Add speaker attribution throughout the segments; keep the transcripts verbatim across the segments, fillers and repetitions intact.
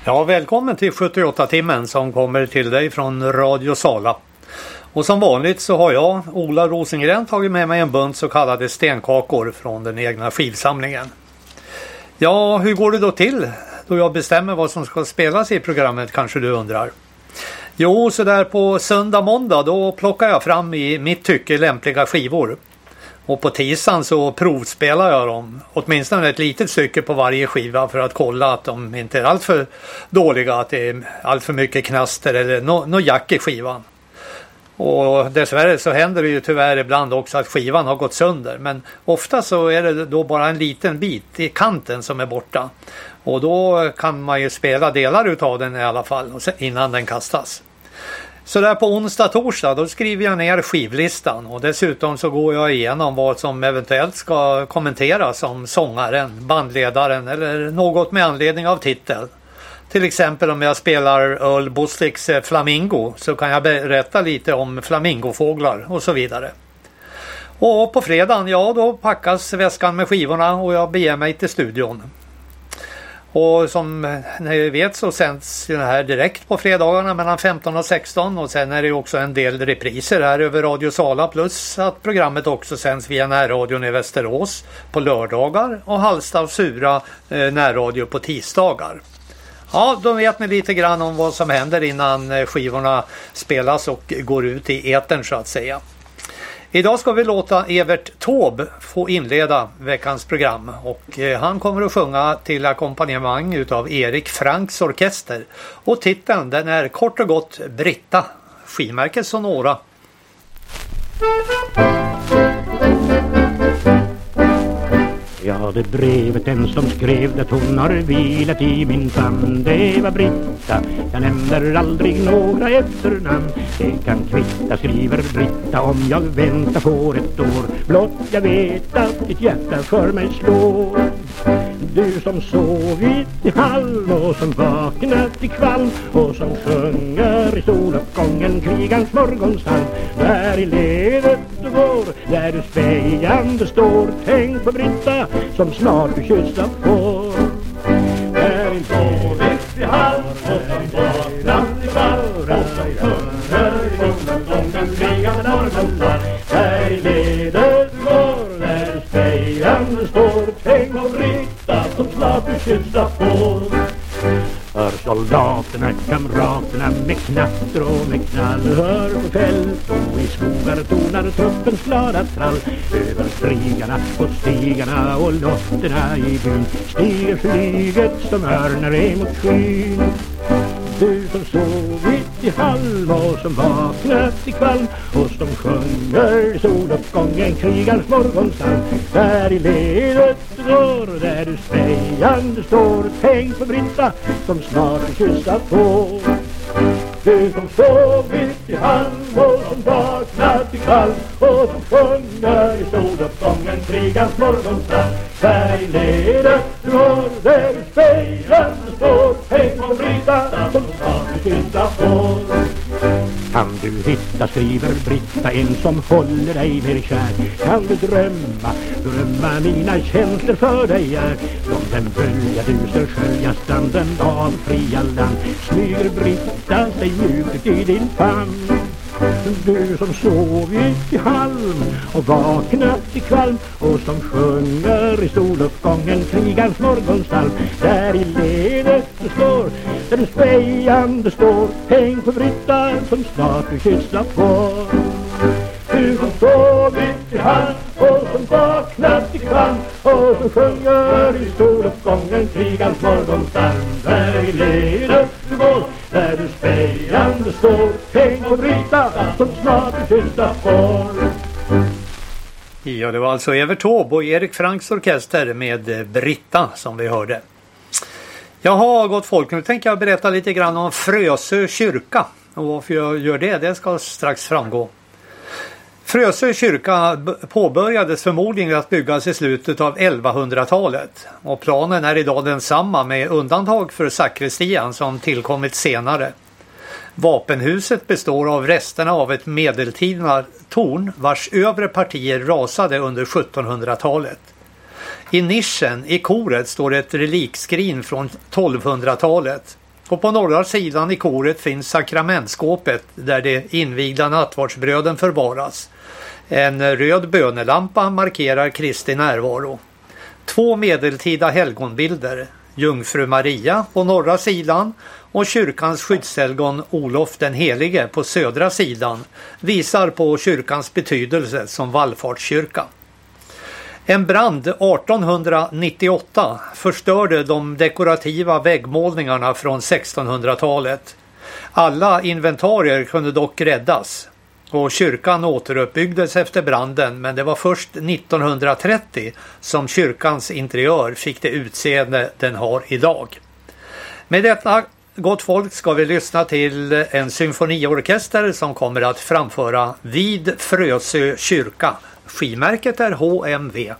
Speaker 1: Ja, välkommen till sjuttioåtta-timmen som kommer till dig från Radio Sala. Och som vanligt så har jag, Ola Rosengren, tagit med mig en bunt så kallade stenkakor från den egna skivsamlingen. Ja, hur går det då till då jag bestämmer vad som ska spelas i programmet, kanske du undrar? Jo, så där på söndag måndag då plockar jag fram i mitt tycke lämpliga skivor. Och på tisdagen så provspelar jag dem, åtminstone ett litet stycke på varje skiva för att kolla att de inte är allt för dåliga, att det är allt för mycket knaster eller något no jack i skivan. Och dessvärre så händer det ju tyvärr ibland också att skivan har gått sönder, men ofta så är det då bara en liten bit i kanten som är borta. Och då kan man ju spela delar utav den i alla fall innan den kastas. Så där på onsdag, torsdag, då skriver jag ner skivlistan och dessutom så går jag igenom vad som eventuellt ska kommenteras om sångaren, bandledaren eller något med anledning av titeln. Till exempel om jag spelar Earl Bosticks Flamingo så kan jag berätta lite om flamingofåglar och så vidare. Och på fredagen, ja då packas väskan med skivorna och jag beger mig till studion. Och som ni vet så sänds det här direkt på fredagarna mellan femton och sexton och sen är det också en del repriser här över Radio Sala plus att programmet också sänds via närradion i Västerås på lördagar och Hallstav Sura eh, närradio på tisdagar. Ja, då vet ni lite grann om vad som händer innan skivorna spelas och går ut i etern så att säga. Idag ska vi låta Evert Taube få inleda veckans program och han kommer att sjunga till ackompanjemang utav Erik Franks orkester och titeln den är kort och gott Britta, skivmärket Sonora.
Speaker 2: Ja, det brevet den som skrev det hon har vilat i min famn. Det var Britta, jag nämner aldrig några efternamn. Det kan kvitta, skriver Britta, om jag väntar på ett år. Blott jag vet att ditt hjärta för mig slår. Du som sovit i halv och som vaknat i kvalm och som sjunger i soluppgången krigans morgonstall. Där i ledet du går, där du spejande står. Tänk på Britta som snart du kyssa får. Där i ledet i halv och som vaknat i kvalm och som sjunger i soluppgången krigans morgonstall. Där i ledet du går, där du spejande står. Tänk på Britta som snart du kyssa får. Hör soldaterna, kamraterna med knaster och med knall. Hör på fält och i skogar tonar truppens glada trall. Över strigarna och stigarna och lotterna i byn stiger flyget som örnar emot skyn. Du som sovit i halm och som vaknat i kvalm och som sjunger i soluppgången krigans morgonstall. Där i ledet går, där du spejande står. Tänk på Britta som snart du kyssa får. Du som sovit i halm och som vaknat i kvalm och som sjunger i soluppgången krigans morgonstall. Där i ledet går, där du spejande står. Tänk på Britta som snart du kyssa får. Kan du hitta, skriver Britta, en som håller dig mer kär? Kan du drömma, drömma mina känslor för dig är? Som den bölja du ser skölja stranden av fria land smyger Britta sig mjukt i din famn. Du som sovit i halm och vaknat i kvalm och som sjunger i soluppgången krigans morgonstall. Där i ledet du står, där du spejande står. Tänk på Britta som snart du kyssa får. Du som sovit i halm och som vaknat i kvalm och som sjunger i soluppgången krigans morgonstall. Där i ledet du går, där du spejande står. Tänk på Britta som snart du kyssa får.
Speaker 1: Ja, det var alltså Evert Taube och Erik Franks orkester med Britta som vi hörde. Jaha, gott folk, nu tänker jag berätta lite grann om Frösö kyrka. Och varför jag gör det, det ska strax framgå. Frösö kyrka påbörjades förmodligen att byggas i slutet av elvahundratalet och planen är idag densamma med undantag för sakristian som tillkommit senare. Vapenhuset består av resterna av ett medeltida torn vars övre partier rasade under sjuttonhundratalet. I nischen i koret står ett relikskrin från tolvhundratalet. Och på norra sidan i koret finns sakramentskåpet där de invigda nattvardsbröden förvaras. En röd bönelampa markerar Kristi närvaro. Två medeltida helgonbilder, Jungfru Maria på norra sidan och kyrkans skyddshelgon Olof den helige på södra sidan, visar på kyrkans betydelse som vallfartskyrka. En brand artonhundranittioåtta förstörde de dekorativa väggmålningarna från sextonhundratalet. Alla inventarier kunde dock räddas och kyrkan återuppbyggdes efter branden, men det var först nittonhundratrettio som kyrkans interiör fick det utseende den har idag. Med detta, gott folk, ska vi lyssna till en symfoniorkester som kommer att framföra Vid Frösö kyrka. Skivmärket är H M V.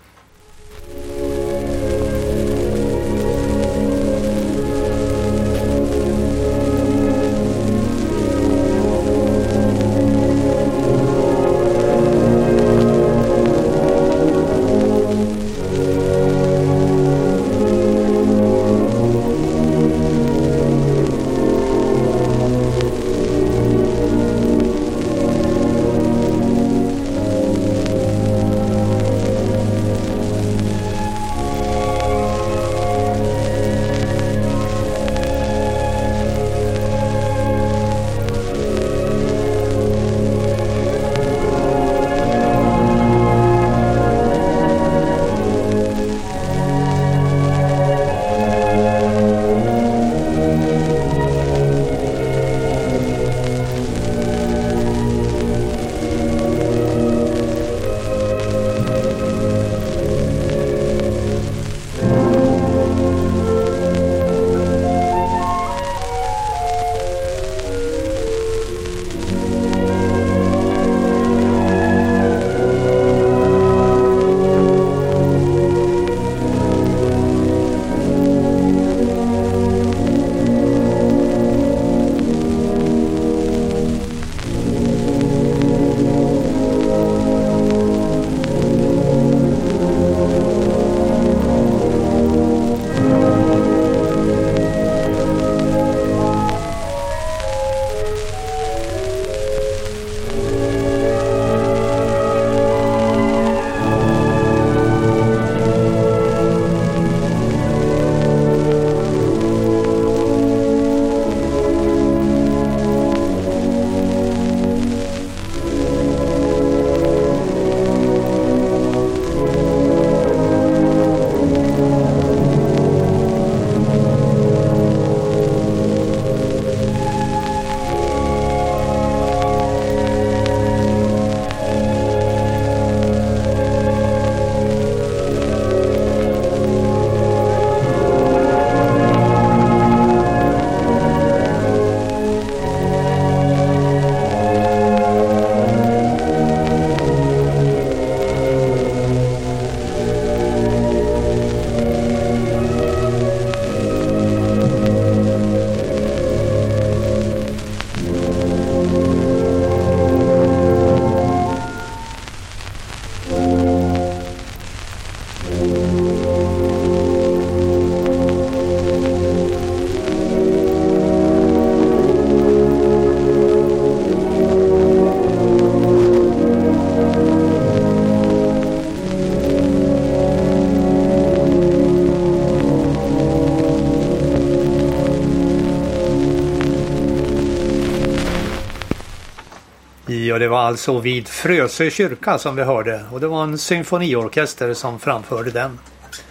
Speaker 3: Ja, det var alltså vid Frösö kyrka som vi hörde, och det var en symfoniorkester som framförde den.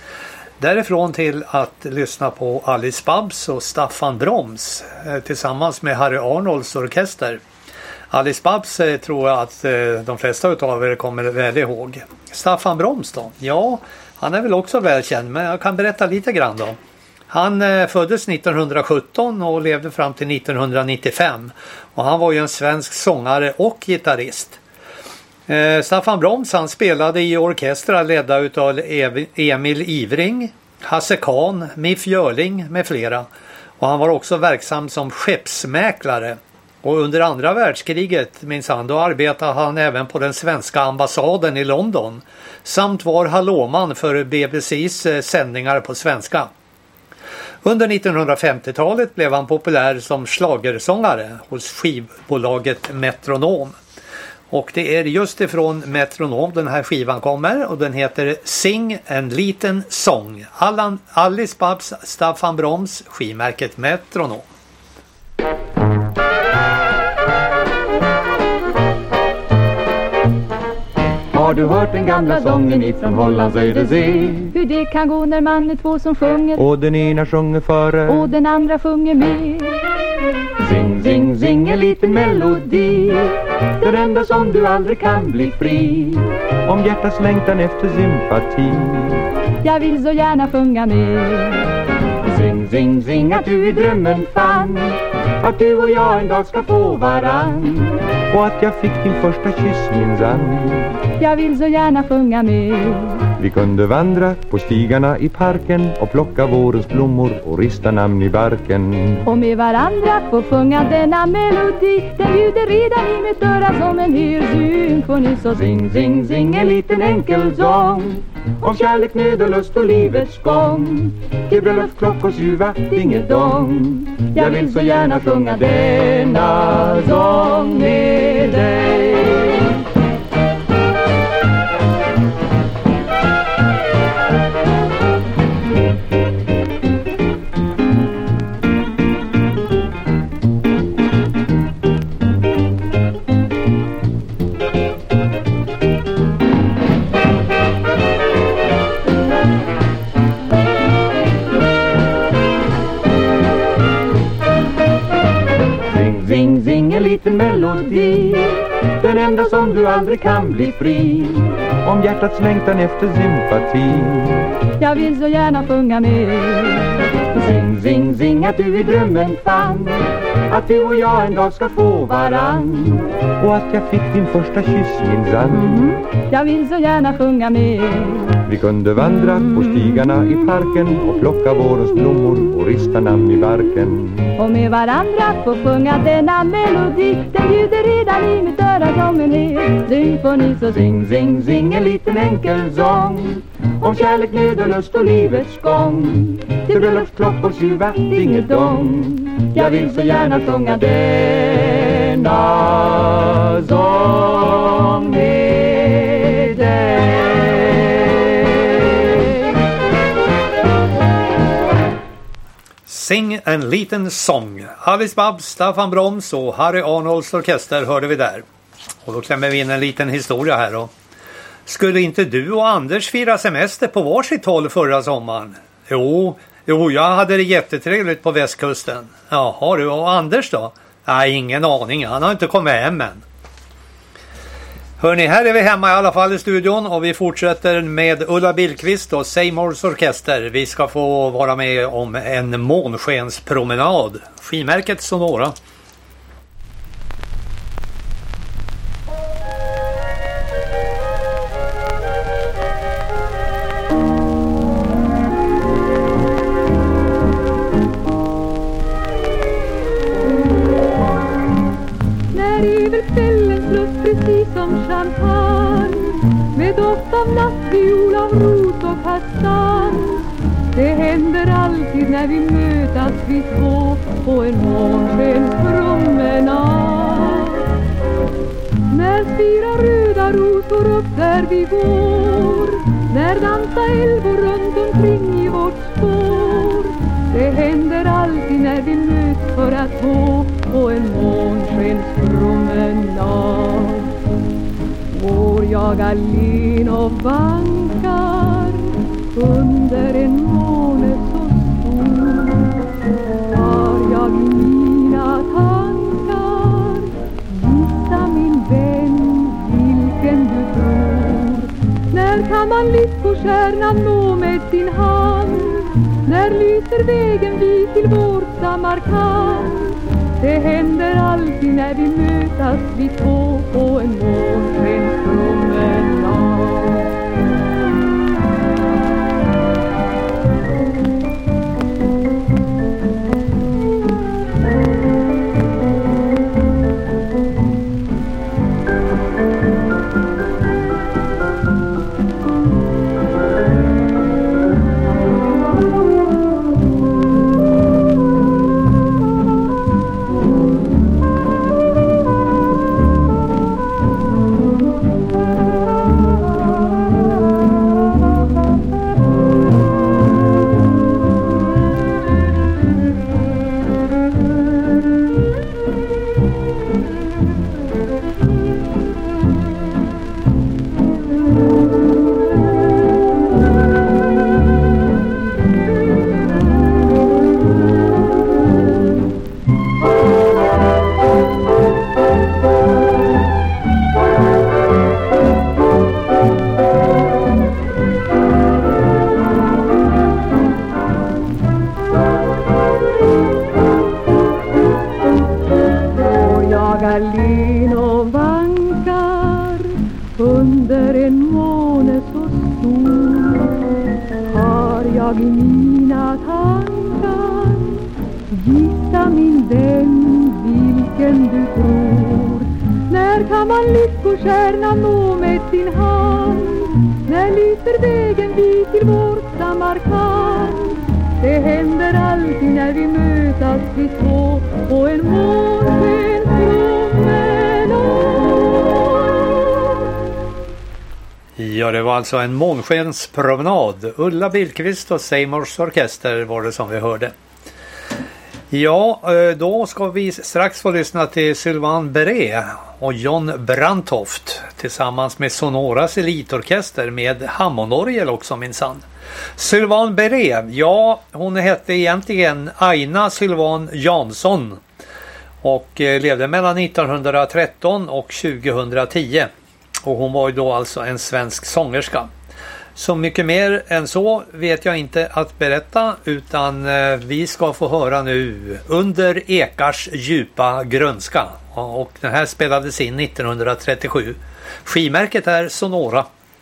Speaker 3: Därifrån till att lyssna på Alice Babs och Staffan Broms eh, tillsammans med Harry Arnolds orkester. Alice Babs eh, tror jag att eh, de flesta utav er kommer väl ihåg. Staffan Broms då? Ja, han är väl också välkänd, men jag kan berätta lite grann då. Han eh, föddes nittonhundrasjutton och levde fram till nittonhundranittiofem, och han var ju en svensk sångare och gitarrist. Eh, Staffan Broms, han spelade i orkestrar ledda utav Emil Ivring, Hasse Kahn, Miff Görling med flera. Och han var också verksam som skeppsmäklare. Och under andra världskriget, minns han, då arbetade han även på den svenska ambassaden i London. Samt var hallåman för B B C:s sändningar på svenska.
Speaker 1: Under nittonhundrafemtiotalet blev han populär som schlagersångare hos skivbolaget Metronom. Och det är just ifrån Metronom den här skivan kommer och den heter Sing en liten sång. Allan, Alice Babs, Staffan Broms, skivmärket Metronom.
Speaker 4: Har du hört den gamla sången ifrån Hollands ödesee?
Speaker 5: Hur det kan gå när man är två som sjunger
Speaker 4: Och den ena sjunger före
Speaker 5: och den andra sjunger med.
Speaker 4: Sing, sing, sing en liten melodi, den enda som du aldrig kan bli fri. Om hjärtats längtan efter sympati,
Speaker 5: Jag vill så gärna sjunga med.
Speaker 4: Sing, sing, sing att du i drömmen fann att du och jag en dag ska få varann, och att jag fick din första kyss minsann.
Speaker 5: Jag vill så gärna sjunga med.
Speaker 4: Vi kunde vandra på stigarna i parken och plocka vårens blommor och rista namn i barken.
Speaker 5: Och med varandra få sjunga denna melodi. Den bjuder redan i mitt öra som en hel symfoni. Så
Speaker 4: Sing, sing, sing en liten enkel sång om kärlek, nöd och lust och livets gång. Till bröllopsklockors ljuva dingedong. Jag vill så gärna sjunga denna sång med dig. Sing, sing en liten melodi, den enda som du aldrig kan bli fri. Om hjärtats längtan efter sympati,
Speaker 5: Jag vill så gärna sjunga med.
Speaker 4: Sing, sing, sing att du i drömmen fann att du och jag en dag ska få varann, och att jag fick din första kyss minsann.
Speaker 5: Mm. Jag vill så gärna sjunga med.
Speaker 4: Vi kunde vandra på stigarna i parken och plocka vårens blommor och rista namn i barken.
Speaker 5: Och med varandra få sjunga denna melodi. Den bjuder redan i mitt öra som en hel symfoni. Så
Speaker 4: Sing, sing, sing en liten enkel sång om kärlek, nöd och lust och livets gång. Till bröllopsklockors ljuva dingedong. Jag vill så gärna sjunga denna sång med dig.
Speaker 1: Sing en liten sång. Alice Babs, Staffan Broms och Harry Arnolds orkester hörde vi där. Och då klämmer vi in en liten historia här då. Skulle inte du och Anders fira semester på varsitt håll förra sommaren? Jo, jo, jag hade det jättetrevligt på västkusten. Jaha du, och Anders då? Nej, ingen aning, han har inte kommit hem än. Hörrni, här är vi hemma i alla fall i studion och vi fortsätter med Ulla Billqvist och Seymours orkester. Vi ska få vara med om en månskenspromenad. Skivmärket Sonora.
Speaker 5: Precis som champagne med doft av nattviol, av rot och kastanj. Det händer alltid när vi mötas vi två på en månskenspromenad. När spira röda rosor upp där vi går, när dansa älvor runt omkring i vårt spår. Det händer alltid när vi möts för att gå på en månskenspromenad. Går jag alene och vankar under en måne så stor, har jag i mina tankar gissa min vän vilken du tror. När kan man lyckostjärnan nå med sin hand? När lyser vägen vi till vårt Samarkand? Det händer alltid när vi mötas vi två på en månskenspromenad. min vän, vilken du tror. När kan man lyckostjärnan nå med sin hand? När lyser vägen vi till vår Samarkand? Det händer alltid när vi mötas vi två och en månskenspromenad.
Speaker 1: Ja, det var alltså en månskenspromenad. Ulla Billqvist och Seymours orkester var det som vi hörde. Ja, då ska vi strax få lyssna till Sylvain Beret och John Brandtoft tillsammans med Sonoras elitorkester med Hammondorgel också minsann. Sylvain Beret, ja hon hette egentligen Aina Sylvain Jansson och levde mellan nittonhundratretton och tjugohundratio och hon var ju då alltså en svensk sångerska. Så mycket mer än så vet jag inte att berätta, utan vi ska få höra nu Under ekars djupa grönska. Och den här spelades in nittonhundratrettiosju. Skivmärket är Sonora.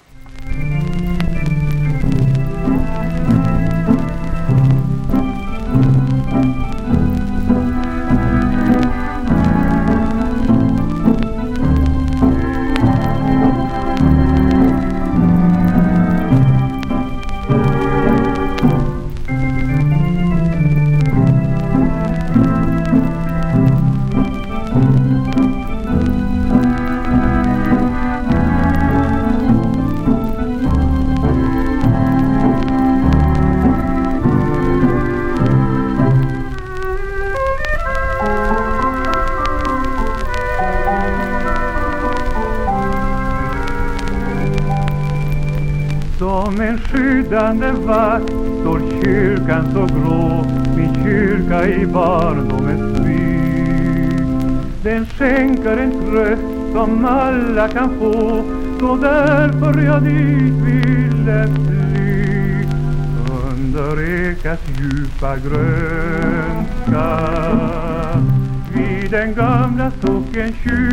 Speaker 6: Som en skyddande vakt står kyrkan så grå, min kyrka i barndomens by. Den skänker en tröst som alla kan få, så därför jag dit ville fly. Under ekas djupa grönska, vid den gamla socken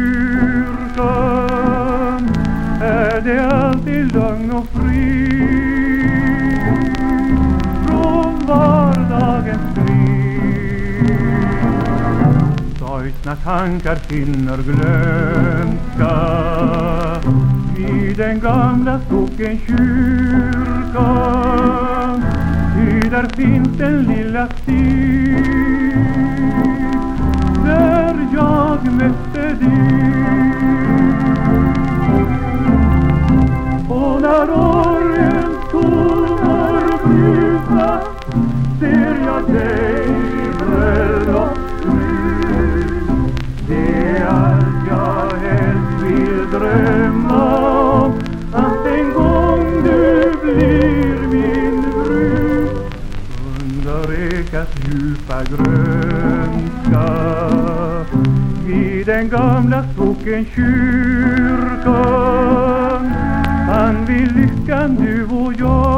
Speaker 6: kyrkan, är det alltid lugn och fri från vardagens strid. Sorgsna tankar finner glömska vid den gamla socken kyrkan, ty där finns den lilla stig där jag mötte dig. Och när orgens toner brusar ser jag dig i bröllopsbrud. Det är allt jag helst vill drömma om, att en gång du blir min brud. Under ekas djupa grönska, vid den gamla socken kyrkan, han vill lyckan du och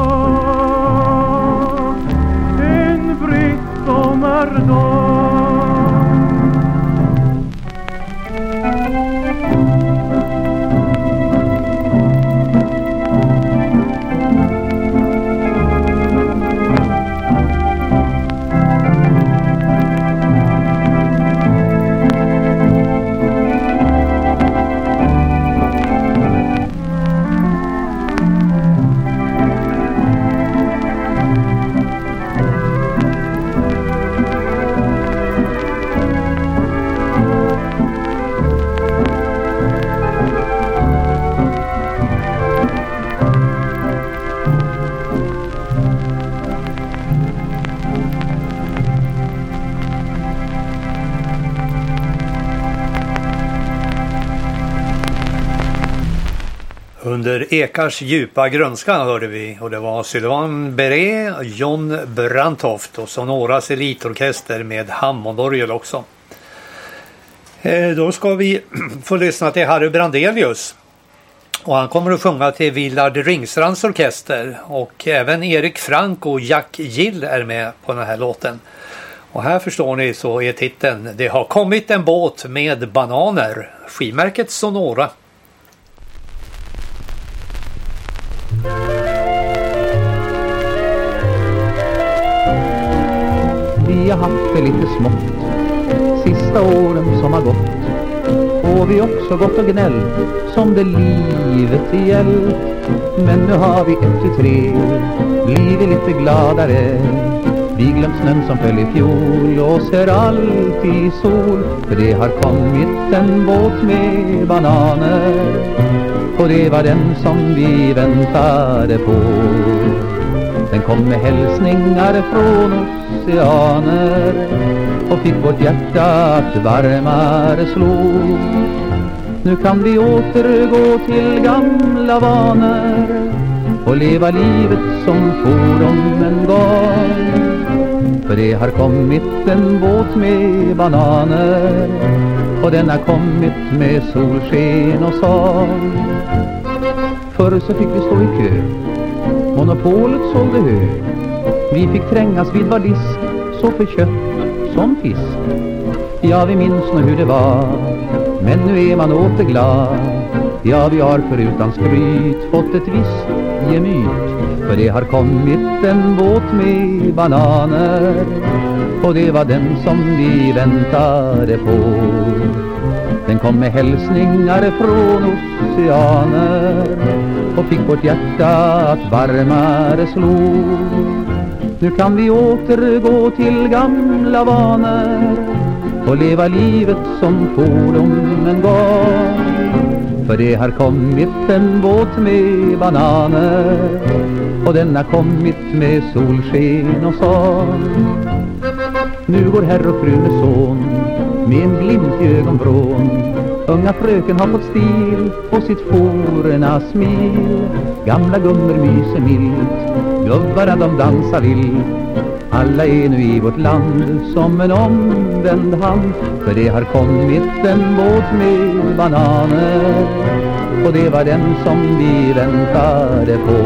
Speaker 6: jag en britt sommardag.
Speaker 1: Under ekars djupa grönska hörde vi, och det var Sylvain Beret, John Brandtoft och Sonoras elitorkester med Hammondorgel också. Eh, då ska vi få lyssna till Harry Brandelius, och han kommer att sjunga till Willard Ringstrands orkester, och även Erik Frank och Jack Gill är med på den här låten. Och här förstår ni så är titeln Det har kommit en båt med bananer, skivmärket Sonora.
Speaker 7: Vi har haft det lite smått sista åren som har gått får vi också gått och gnällt som det livet gällt. Men nu har vi ett till tre blivit lite gladare. Vi glömt snön som föll i fjol och ser alltid sol. För det har kommit en båt med bananer och det var den som vi väntade på. Den kom med hälsningar från oceaner och fick vårt hjärta att varmare slå. Nu kan vi återgå till gamla vanor och leva livet som fordom en gång. För det har kommit en båt med bananer och den har kommit med solsken och sång. Förr så fick vi stå i kö, monopolet sålde hö. Vi fick trängas vid var disk, så för kött som fisk. Ja, vi minns nog hur det var, men nu är man återglad. Ja, vi har förutan skryt fått ett visst gemyt. För det har kommit en båt med bananer och det var den som vi väntade på. Den kom med hälsningar från oceaner och fick vårt hjärta att varmare slå. Nu kan vi återgå till gamla vanor och leva livet som fordom en gång. För det har kommit en båt med bananer och den har kommit med solsken och sång. Nu går herr och fru med son med en glimt i ögonvrån. Unga fröken har fått stil och sitt forna smil. Gamla gummor myser milt, gubbarna de dansar vilt. Alla är nu i vårt land som en omvänd hand. För det har kommit en båt med bananer och det var den som vi väntade på.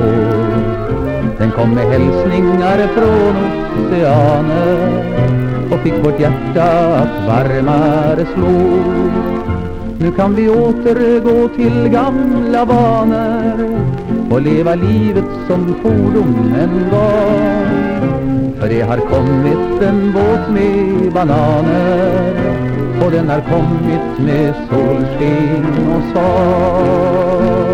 Speaker 7: Den kom med hälsningar från oceaner och fick vårt hjärta att varmare slå. Nu kan vi återgå till gamla vanor och leva livet som fordom en gång. För det har kommit en båt med bananer och den har kommit med solsken och sång.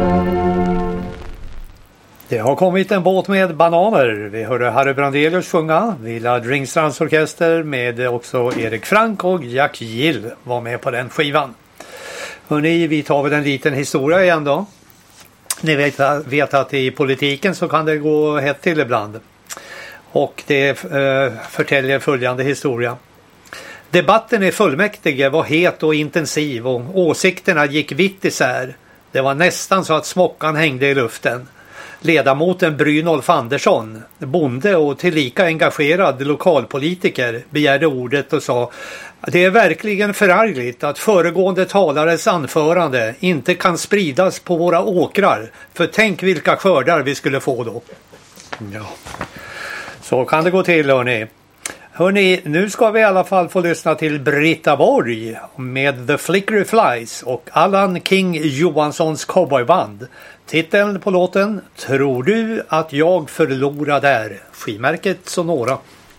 Speaker 3: Det har kommit en båt med bananer. Vi hörde Harry Brandelius sjunga. Villa Ringstrands orkester med också Erik Frank och Jack Gill var med på den skivan. Hörrni, vi tar väl en liten historia igen då. Ni vet, vet att i politiken så kan det gå hett till ibland. Och det eh, förtäljer följande historia. Debatten i fullmäktige var het och intensiv och åsikterna gick vitt isär. Det var nästan så att smockan hängde i luften. Ledamoten Brynolf Andersson, bonde och tillika engagerad lokalpolitiker, begärde ordet och sa: det är verkligen förargligt att föregående talares anförande inte kan spridas på våra åkrar. För tänk vilka skördar vi skulle få då. Ja. Så kan det gå till, hörni. Hörni, nu ska vi i alla fall få lyssna till Britta Borg med The Flickery Flies och Allan King Johanssons cowboyband. Titeln på låten: Tror du att jag förlorar där? Skivmärket Sonora.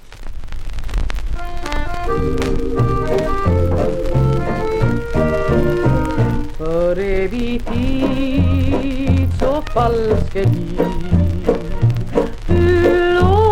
Speaker 5: För evig tid så falske tid, du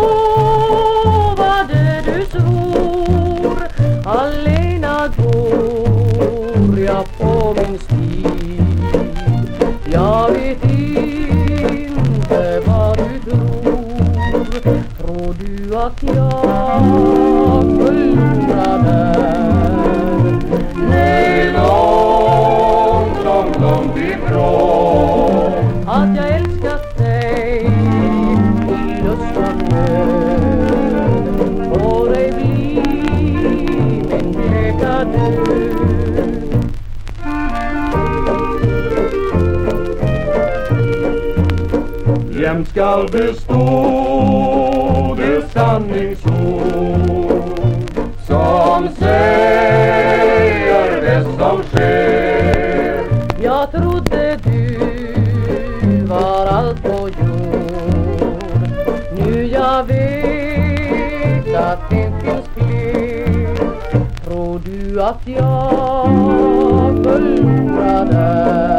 Speaker 5: lovade, du svor, alena går jag på min stig. Jag vet inte vad du tror. Tror du att jag förlorar där? Nej, långt, långt, långt ifrån. Att jag älskat dig i lust och nöd, och dig bli min bleka död. Jämt skall bestå det sanningsord som säger det som sker. Jag trodde du var allt på jord. Nu jag vet att det finns fler. Tror Tror du att jag förlorade?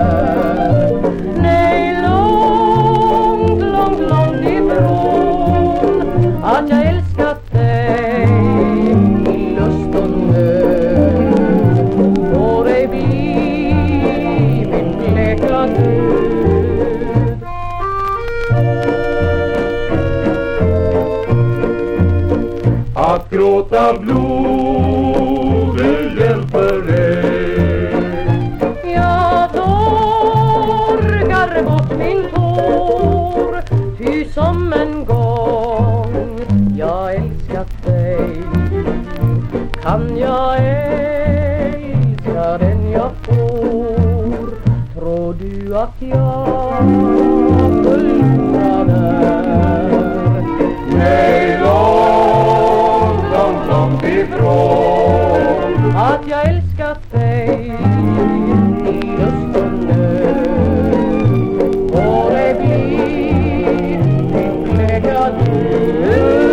Speaker 5: Nej, långt, långt, långt ifrån att jag älskat dig i lust och nöd och dig bli min bleka död.
Speaker 6: Att gråta blod, det hjälper dig.
Speaker 5: Jag torkar bort min tår, ty som en gång jag älskat dig kan jag älska den jag får. Tror du att jag förlorade?
Speaker 6: Nej, långt, långt, långt ifrån
Speaker 5: Att jag älskat dig i lust och nöd och det blir min bleka död.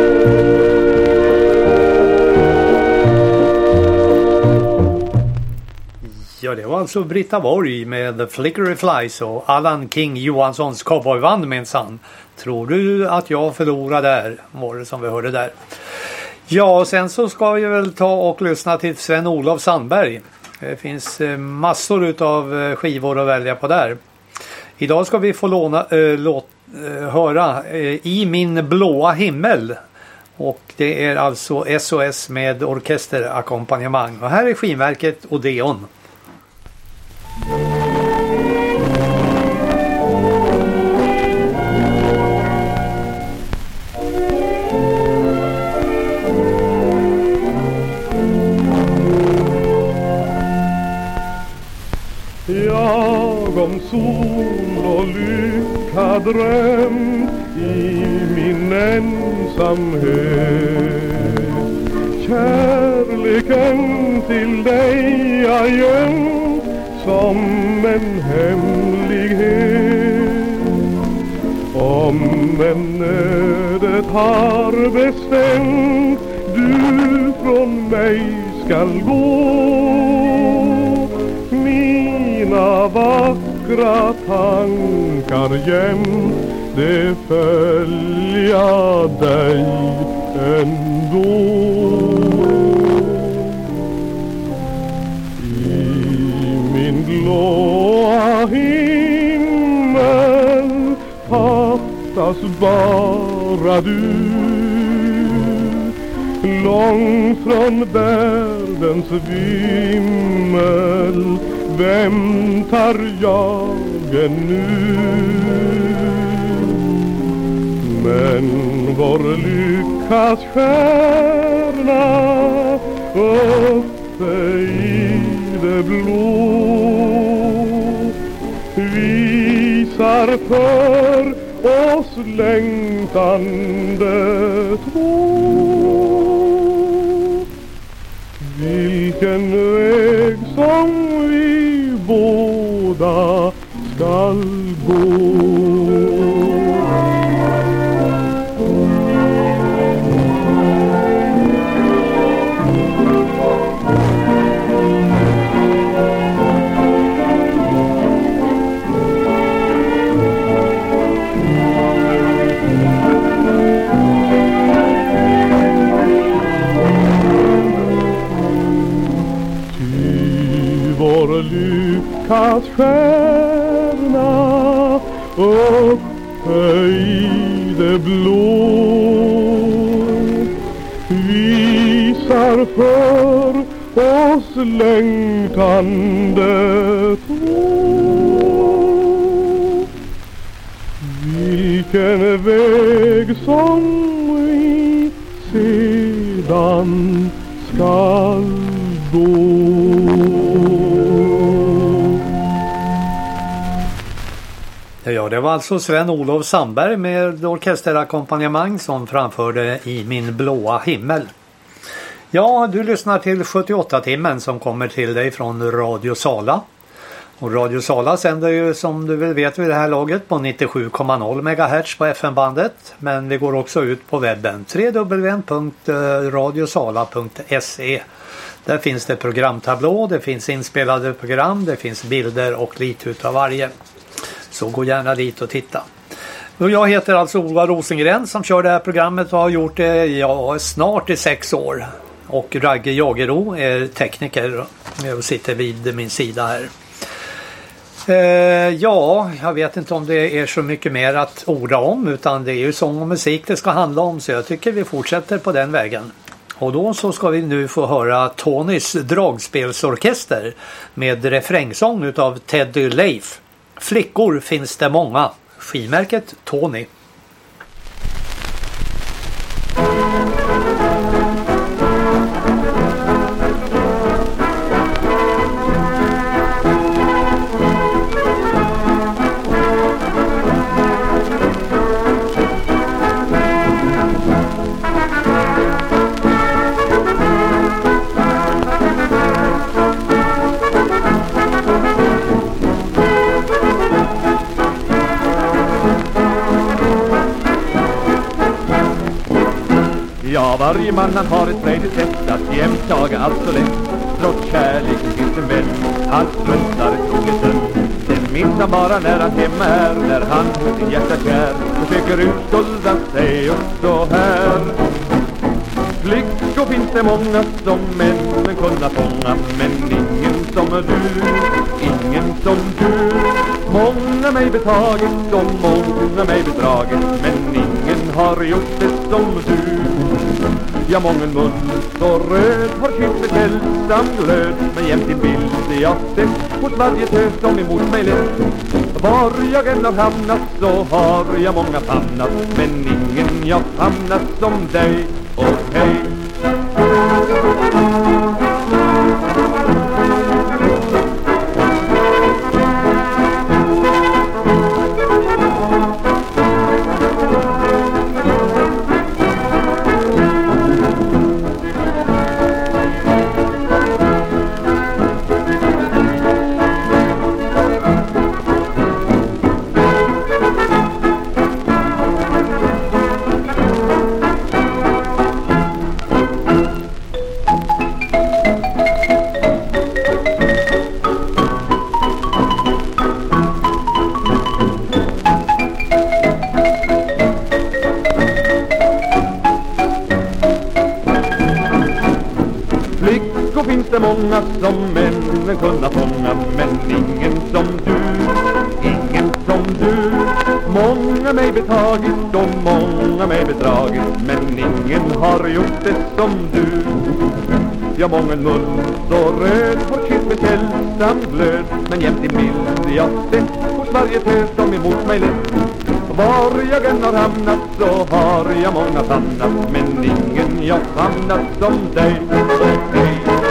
Speaker 3: Ja, det var alltså Britta Borg med The Flickery Flies och Allan King Johanssons cowboyband minsann. Tror du att jag förlorar där? Var det som vi hörde där. Ja, och sen så ska vi väl ta och lyssna till Sven-Olof Sandberg. Det finns massor utav skivor att välja på där. Idag ska vi få låna, äh, låt, äh, höra äh, I min blåa himmel. Och det är alltså S O S med orkesterakkompanjemang. Och här är skivverket Odeon.
Speaker 6: Jag om sol och lycka dröm i min ensamhet. Kärleken till dig jag gömt som en hemlighet. Om en ödet har bestämt du från mig skall gå, mina vackra tankar jämt det följa dig ändå. I min blåa himmel fattas bara du. Långt från världens vimmel väntar jag ännu. Men vår lyckas stjärna uppe i det blå visar för oss längtande två vilken väg som vi båda skall gå. Lyckas stjärna uppe i det blå visar för oss längtande två vilken väg som vi sedan skall gå.
Speaker 3: Ja, det var alltså Sven-Olof Sandberg med orkesterakkompanjemang som framförde I min blåa himmel. Ja, du lyssnar till sjuttioåtta-timmen som kommer till dig från Radio Sala. Och Radio Sala sänder ju som du väl vet vid det här laget på nittiosju komma noll megahertz på F M-bandet. Men vi går också ut på webben w w w punkt radiosala punkt se. Där finns det programtablå, det finns inspelade program, det finns bilder och lite utav varje. Så gå gärna dit och titta. Och jag heter alltså Ola Rosengren som kör det här programmet och har gjort det ja, snart i sex år. Och Ragge Jagero är tekniker och sitter vid min sida här. Eh, ja, jag vet inte om det är så mycket mer att orda om, utan det är ju sång och musik det ska handla om, så jag tycker vi fortsätter på den vägen. Och då så ska vi nu få höra Tonys dragspelsorkester med refrängsång utav Teddy Leif. Flickor finns det många. Skivmärket Tony.
Speaker 8: Ja, varje man han har ett frejdigt sätt att jämtaga allt så lätt. Trots kärleken till sin vän, han struntar ett troget. Den minns han bara när han hemma är, när han hos sin hjärta kär försöker urskulda sig och så här. Flickor finns det många som männen kunna fånga, men ingen som du, ingen som du. Många mig betagit och många mig bedragit, men ingen har gjort det som du. Ja, mången mun så röd har kysst med hälsam glöd, men jämt din bild jag sett hos varje tös som emot mig lätt. Var jag än har hamnat så har jag många famnat, men ingen jag famnat som dig, och hej. Många som männen kunna fånga, men ingen som du, ingen som du. Många mig betagit och många mig bedragit, men ingen har gjort det som du. Ja, mången mun så röd har kysst med hälsam glöd, men jämt i bild jag sett hos varje tös som emot mig lätt. Var jag än har hamnat så har jag många famnat, men ingen jag famnat som dig, och dig.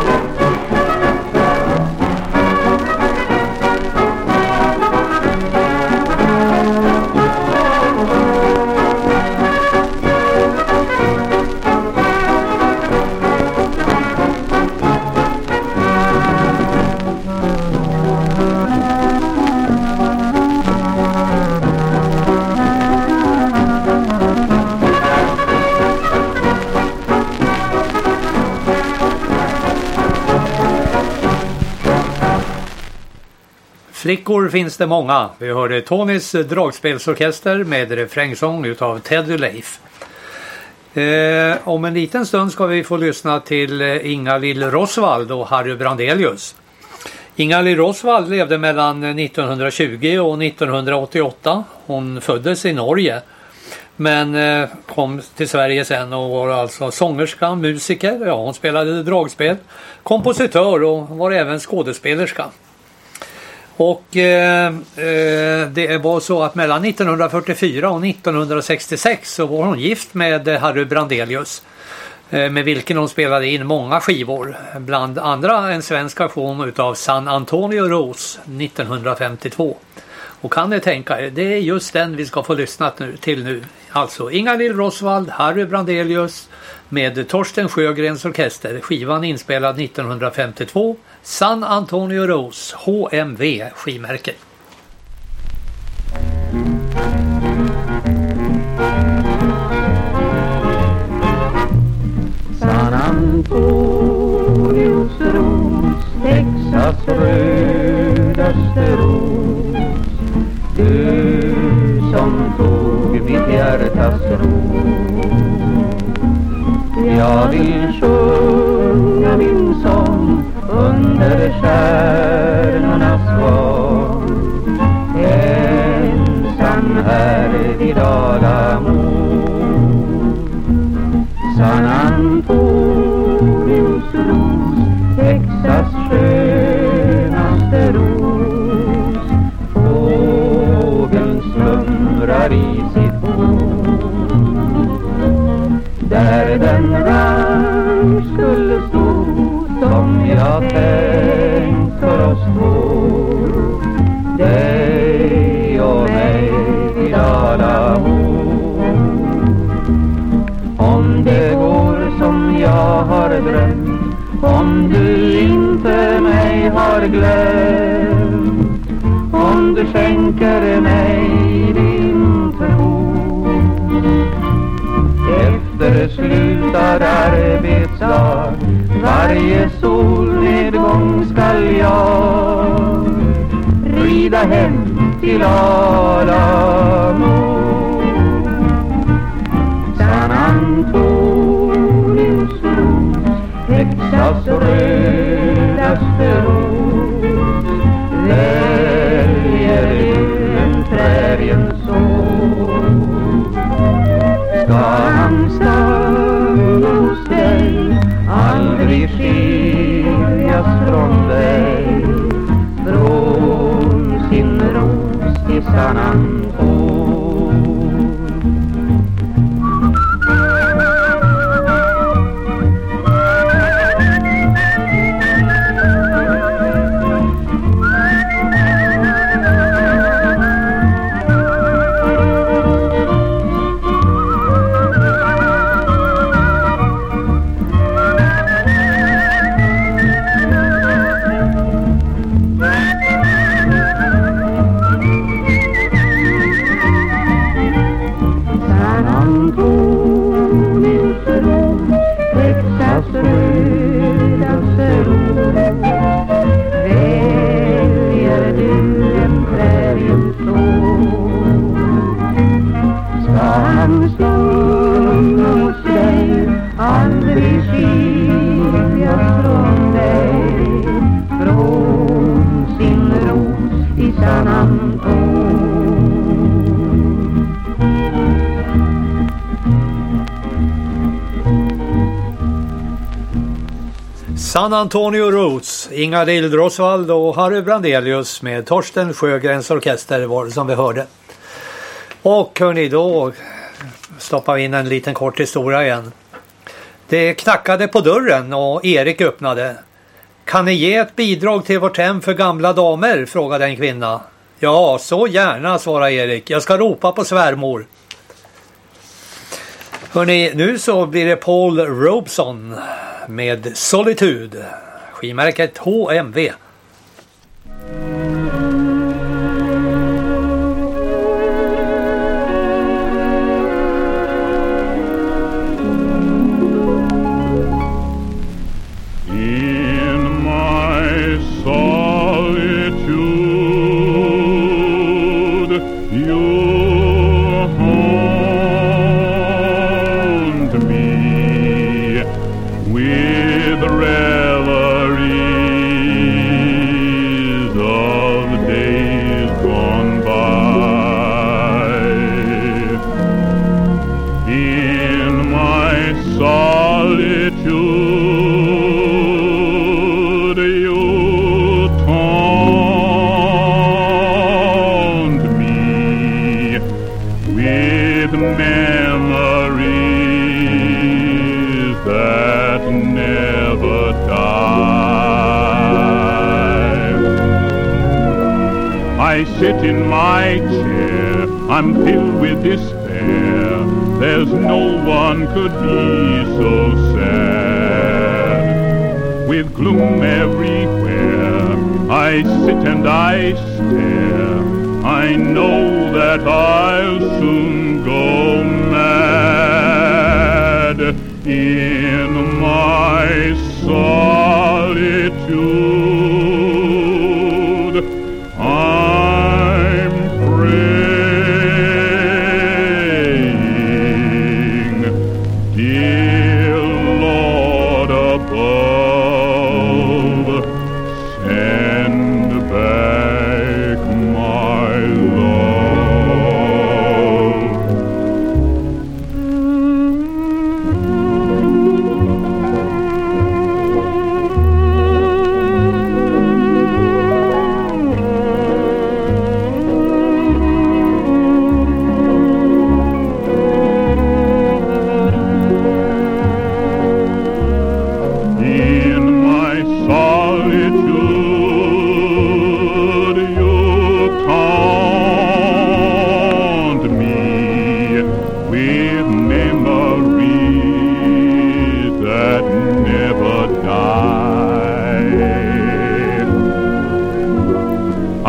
Speaker 3: Flickor finns det många. Vi hörde Tonys dragspelsorkester med refrängsång utav Teddy Leif. Eh, om en liten stund ska vi få lyssna till Inga-Lill Rosvall och Harry Brandelius. Inga-Lill Rosvall levde mellan nittonhundratjugo och nittonhundraåttioåtta. Hon föddes i Norge, men eh, kom till Sverige sen och var alltså sångerska, musiker. Ja, hon spelade dragspel, kompositör och var även skådespelerska. Och eh, eh, det var så att mellan nittonhundrafyrtiofyra och nittonhundrasextiosex så var hon gift med Harry Brandelius, eh, med vilken hon spelade in många skivor, bland andra en svensk version utav San Antonio Rose nittonhundrafemtiotvå. Och kan ni tänka er, det är just den vi ska få lyssna nu, till nu. Alltså Inga-Lill Rosvall, Harry Brandelius med Torsten Sjögrens orkester, skivan inspelad nittonhundrafemtiotvå, San Antonio Rose, H M V skivmärket.
Speaker 4: San Antonio
Speaker 7: min sång under stjärnornas svång. Ensam här vid Alamo, San Antonius ros, Texas skönaste ros. Fågeln slumrar i sitt bo, där den ranch skulle stå som jag tänkt för oss två. Dig och mig vid Alamo. Om det går som jag har drömt, om du inte mig har glömt, om du skänker mig din tro. Efter slutad arbetsdag, varje solnedgång skall jag rida hem till Alamo. San Antonius ros, Texas rödaste ros. Väljer du en prärien så, ska han stanna hos dig, aldrig skiljas från dig. Från sin ros till San Anton.
Speaker 3: San Antonio Roots, Inga Dildrosvald och Harry Brandelius med Torsten Sjögrens orkester var det som vi hörde. Och hörni, då stoppar vi in en liten kort historia igen. Det knackade på dörren och Erik öppnade. Kan ni ge ett bidrag till vårt hem för gamla damer? Frågade en kvinna. Ja, så gärna, svarade Erik. Jag ska ropa på svärmor. Hörni, nu så blir det Paul Robeson med Solitude, skivmärket H M V.
Speaker 6: In my solitude you haunt me with reveries of days gone by. In my solitude you taunt me with memories that never die. I sit in my chair, I'm filled with despair. There's no one could be so sad. With gloom everywhere, I sit and I stare. I know that I'll soon go mad. In my solitude I'm praying, dear Lord above,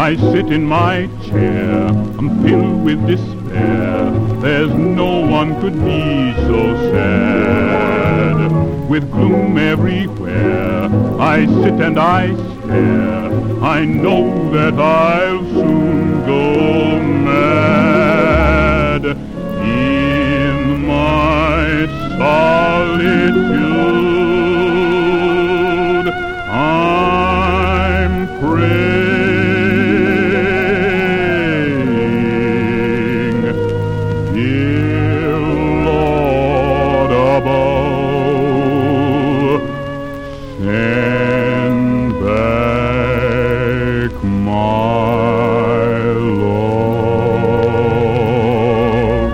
Speaker 6: I sit in my chair, I'm filled with despair. There's no one could be so sad. With gloom everywhere, I sit and I stare. I know that I'll soon go mad. In my solitude, I'm praying, dear Lord above, send back my love.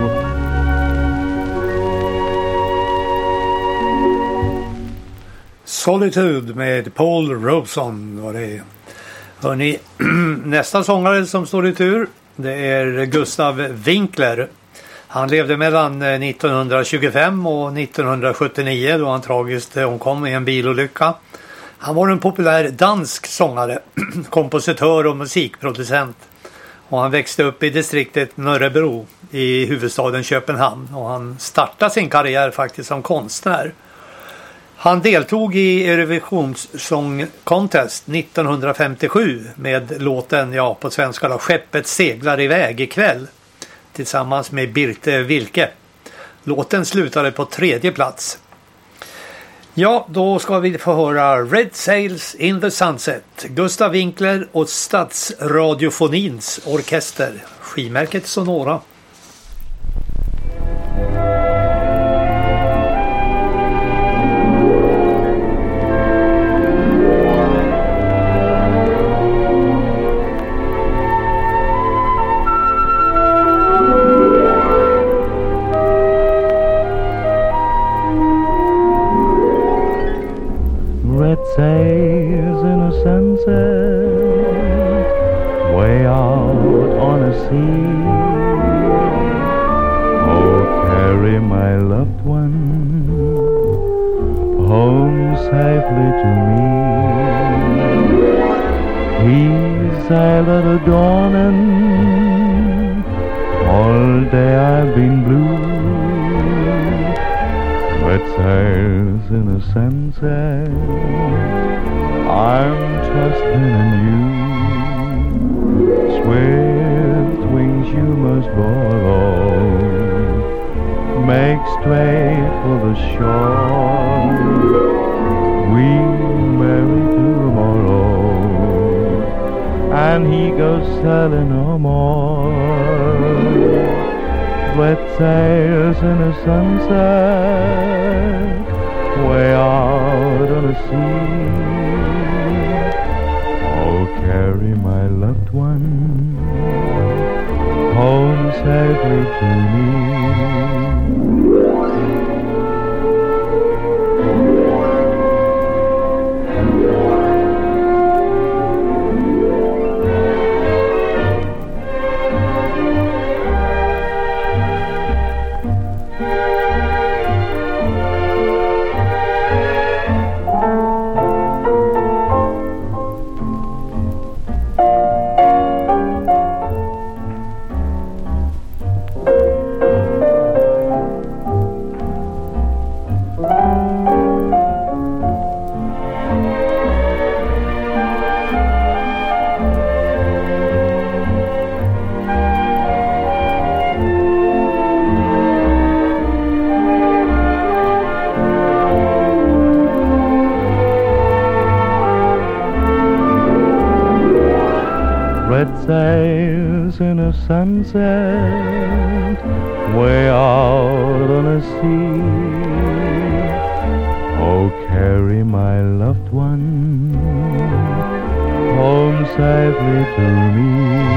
Speaker 3: Solitude med Paul Robeson var det. Hörrni, nästa sångare som står i tur, det är Gustav Winkler. Han levde mellan nittonhundratjugofem och nittonhundrasjuttionio då han tragiskt omkom i en bilolycka. Han var en populär dansk sångare, kompositör och musikproducent. Och han växte upp i distriktet Nörrebro i huvudstaden Köpenhamn. Och han startade sin karriär faktiskt som konstnär. Han deltog i Eurovision Song Contest nittonhundrafemtiosju med låten, ja på svenska då, Skeppet seglar iväg ikväll tillsammans med Birte Wilke. Låten slutade på tredje plats. Ja, då ska vi få höra Red Sails in the Sunset, Gustav Winkler och Stadsradiofonins orkester, skivmärket Sonora.
Speaker 9: Sails in a sunset way out on a sea. Oh, carry my loved one home safely to me. He's sailed at a dawning, all day I've been blue. Red sails in a sunset, I'm trusting in you. Swift wings you must borrow, make straight for the shore. We'll marry tomorrow, and he goes sailing no more. Red sails in a sunset, way out on the sea. Oh, carry my loved one home safely to me. Sails in a sunset, way out on a sea. Oh, carry my loved one home safely to me.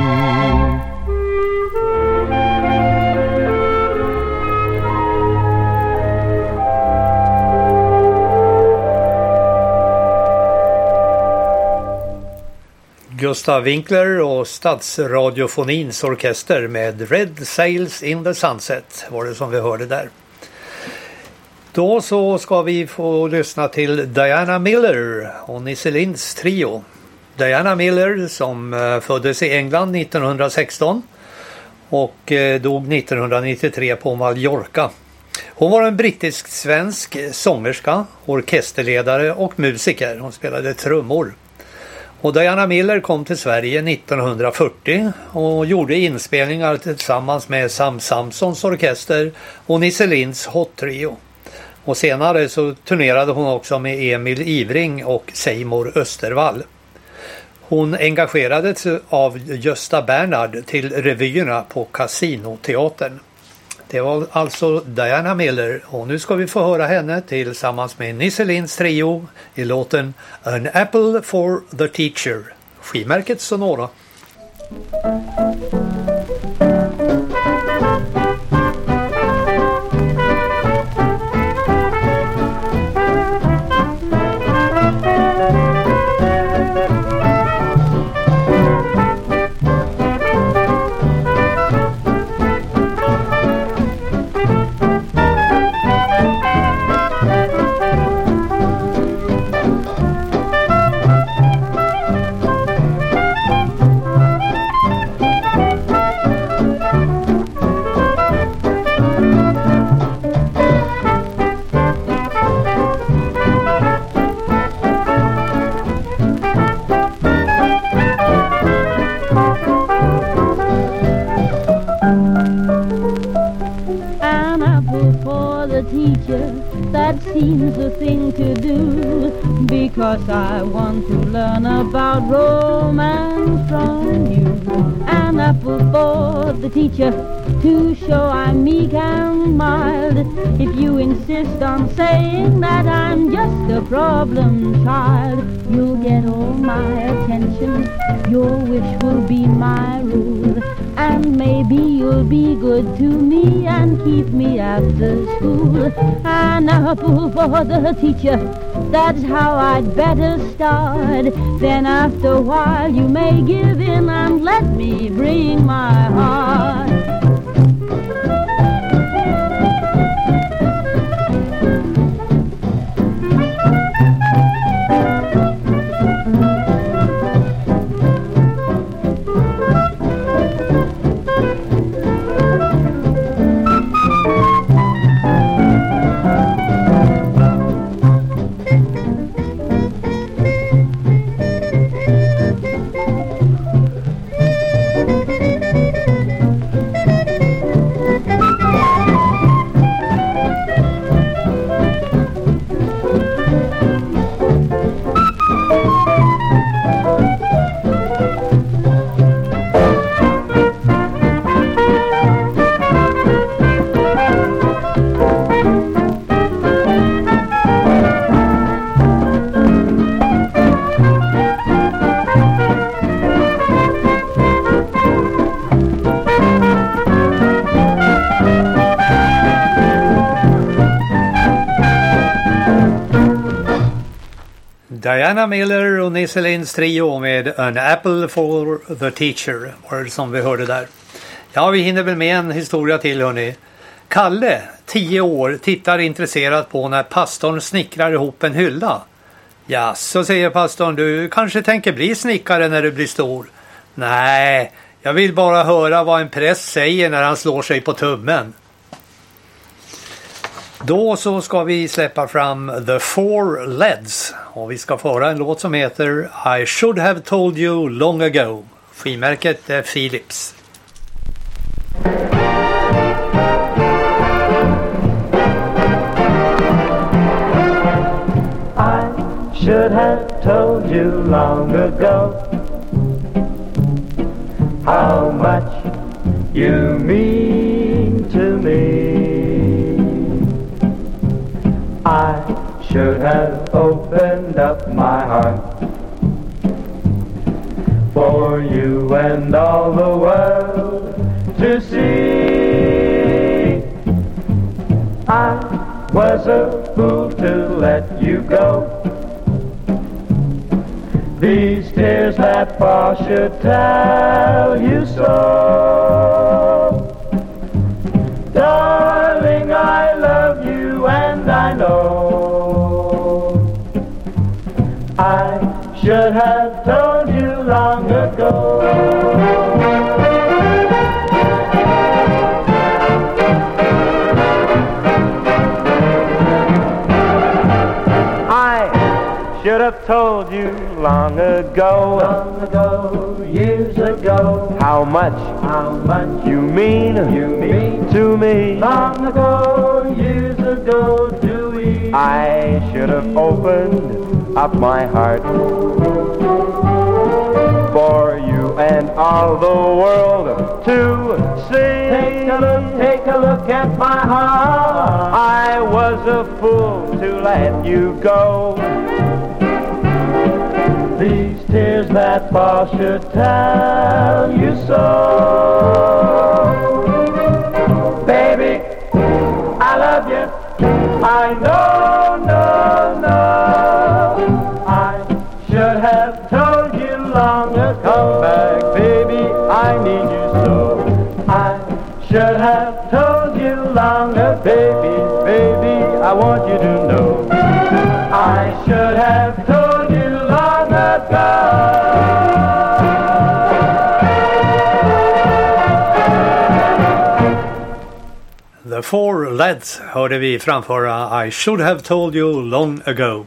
Speaker 3: Gustav Winkler och Stadsradiofonins orkester med Red Sails in the Sunset var det som vi hörde där. Då så ska vi få lyssna till Diana Miller och Nisse Linds trio. Diana Miller som eh, föddes i England nittonhundrasexton och eh, dog nittonhundranittiotre på Mallorca. Hon var en brittisk-svensk sångerska, orkesterledare och musiker. Hon spelade trummor. Och Diana Miller kom till Sverige nittonhundrafyrtio och gjorde inspelningar tillsammans med Sam Samsons orkester och Nisse Linds Hot Trio. Och senare så turnerade hon också med Emil Ivring och Seymour Östervall. Hon engagerades av Gösta Bernhard till revyerna på Casinoteatern. Det var alltså Diana Miller och nu ska vi få höra henne tillsammans med Nisse Linds trio i låten An Apple for the Teacher, skivmärket Sonora.
Speaker 10: Seems a thing to do because I want to learn about romance from you. An apple for the teacher to show I'm meek and mild. If you insist on saying that I'm just a problem child, you'll get all my attention. Your wish will be my rule. And maybe you'll be good to me and keep me after school. An apple for the teacher, that's how I'd better start. Then after a while you may give in and let me bring my heart.
Speaker 3: Diana Miller och Nisse Linds trio med An Apple for the Teacher var det som vi hörde där. Ja, vi hinner väl med en historia till, hörni. Kalle, tio år, tittar intresserat på när pastorn snickrar ihop en hylla. Ja, så säger pastorn, du kanske tänker bli snickare när du blir stor. Nej, jag vill bara höra vad en präst säger när han slår sig på tummen. Då så ska vi släppa fram The Four Leads och vi ska föra en låt som heter I Should Have Told You Long Ago. Skivmärket är Philips.
Speaker 11: I should have told you long ago how much you mean to me. I should have opened up my heart for you and all the world to see. I was a fool to let you go. These tears that fall should tell you so. Darling, I love you and I know I should have told you long ago.
Speaker 8: Should have told you long ago,
Speaker 11: long ago, years ago,
Speaker 8: how much,
Speaker 11: how much
Speaker 8: you mean,
Speaker 11: you mean
Speaker 8: to me.
Speaker 11: Long ago, years ago, to we.
Speaker 8: I should have opened up my heart for you and all the world to see.
Speaker 11: Take a look, take a look at my heart.
Speaker 8: I was a fool to let you go.
Speaker 11: These tears that fall should tell you so. Baby, I love you. I know, no, no. I should have told you long ago.
Speaker 8: Come back, baby, I need you so.
Speaker 11: I should have told you long ago.
Speaker 8: Baby, baby, I want you to know.
Speaker 11: I should have told you long ago.
Speaker 3: The Four Lads hörde vi framföra I Should Have Told You Long Ago.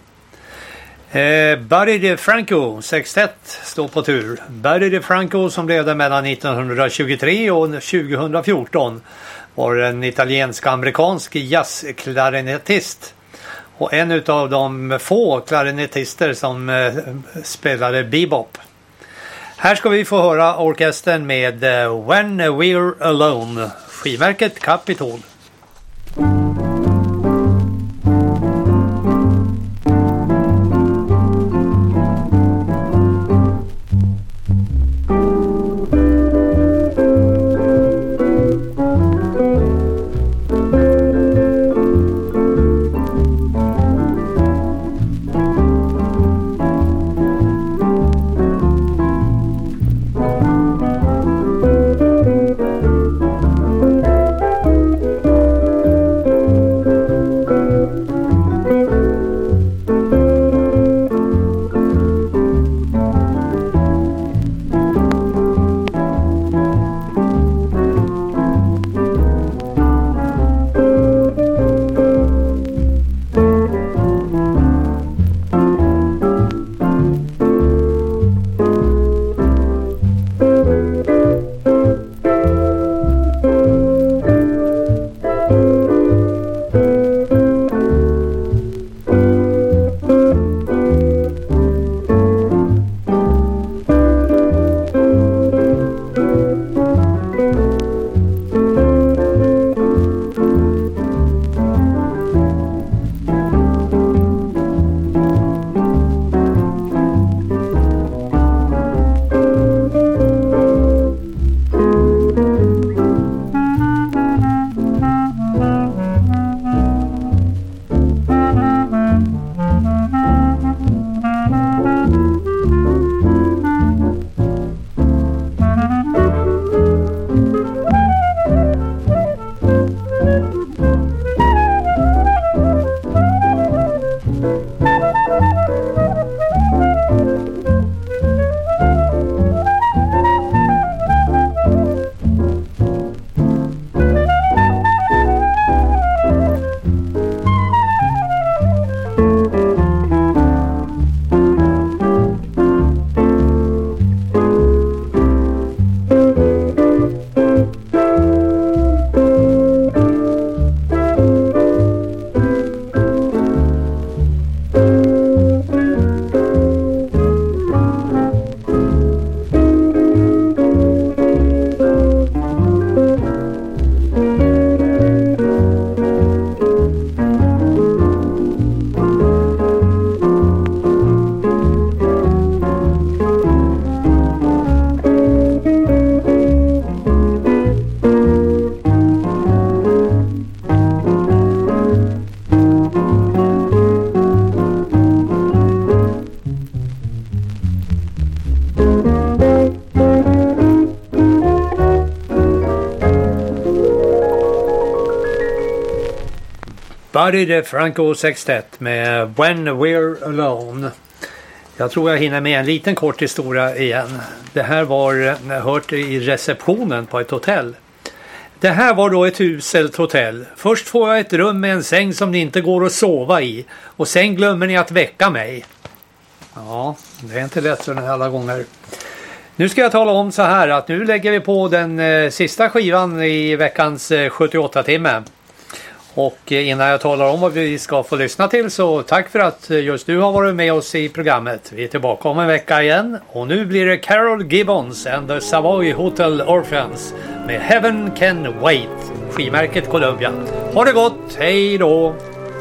Speaker 3: Eh, Buddy DeFranco, sextett, står på tur. Buddy DeFranco, som levde mellan nittonhundratjugotre och tjugohundrafjorton, var en italiensk-amerikansk jazzklarinettist. Och en av de få klarinettister som eh, spelade bebop. Här ska vi få höra orkestern med eh, When We're Alone, skivmärket Capitol. Buddy DeFranco sextett med When We're Alone. Jag tror jag hinner med en liten kort historia igen. Det här var när jag hört i receptionen på ett hotell. Det här var då ett uselt hotell. Först får jag ett rum med en säng som det inte går att sova i. Och sen glömmer ni att väcka mig. Ja, det är inte lätt sådana alla gånger. Nu ska jag tala om så här att nu lägger vi på den eh, sista skivan i veckans eh, sjuttioåtta timme. Och eh, innan jag talar om vad vi ska få lyssna till så tack för att just du har varit med oss i programmet. Vi är tillbaka om en vecka igen och nu blir det Carol Gibbons and the Savoy Hotel Orphans med Heaven Can Wait, skivmärket Columbia. Ha det gott, hej då!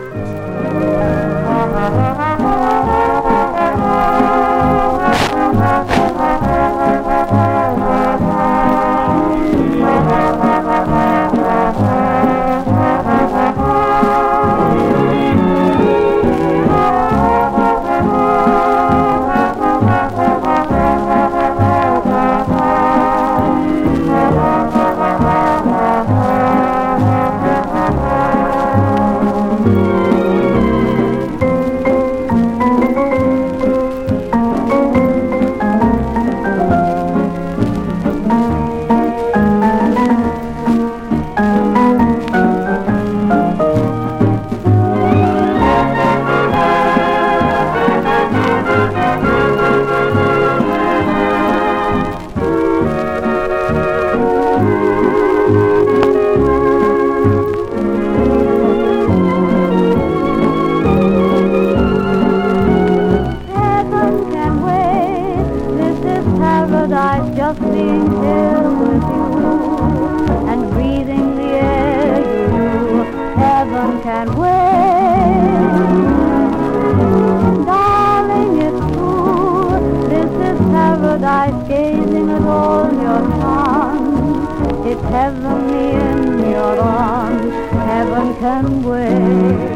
Speaker 10: Heavenly in your arms, heaven can wait.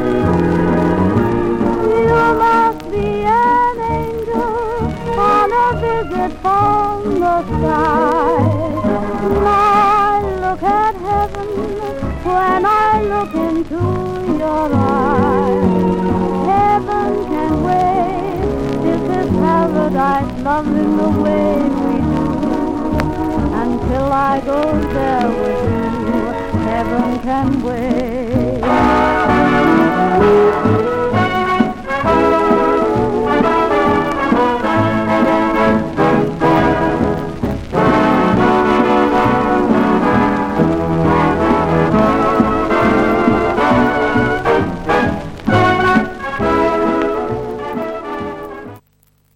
Speaker 10: You must be an angel on a visit from the sky. When I look at heaven, when I look into your eyes, heaven can wait. This is paradise, loving the way we do. Until I go there with you, heaven can wait.